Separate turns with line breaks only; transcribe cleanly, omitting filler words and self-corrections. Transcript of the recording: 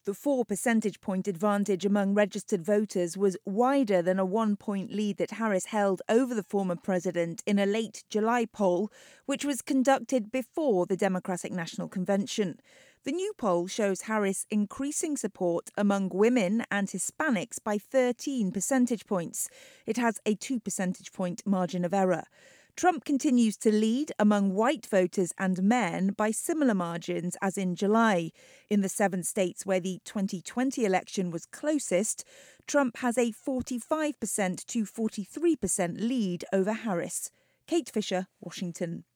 The 4 percentage point advantage among registered voters was wider than a 1-point lead that Harris held over the former president in a late July poll, which was conducted before the Democratic National Convention. The new poll shows Harris increasing support among women and Hispanics by 13 percentage points. It has a 2 percentage point margin of error. Trump continues to lead among white voters and men by similar margins as in July. In the 7 states where the 2020 election was closest, Trump has a 45% to 43% lead over Harris. Kate Fisher, Washington.